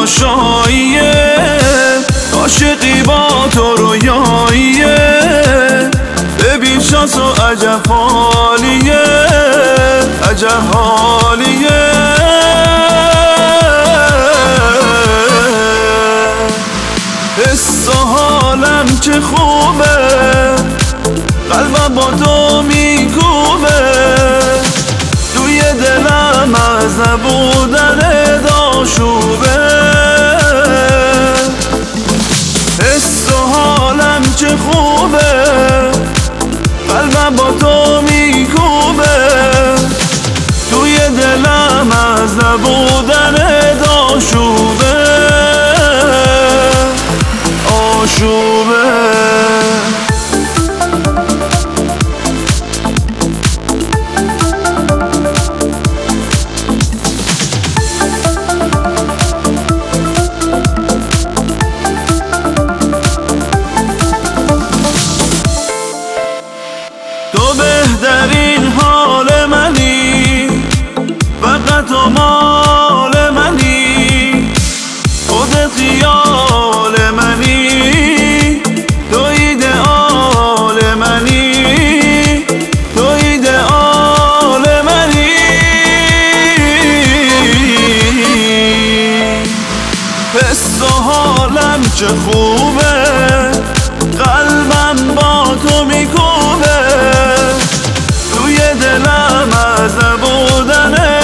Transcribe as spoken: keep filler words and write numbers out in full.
تماشاییه، عاشقی با تو رویاییه. ببین شانس و عجب حالیه، عجب حالیه. حس و حالم چه خوبه، قلبم با تو میکوبه. توی دلم از نبودن داشوبه. حس و حالم چه خوبه، قلبم با تو میکوبه. توی دلم از نبودن داشوبه، آشوبه. تو بهترین حال منی، فقط تو مال منی. خودت خیال منی، تو ایدئال منی، تو ایدئال منی. حس و حالم چه خوبه، قلبم با تو میکوبه. توی دلم از نبودن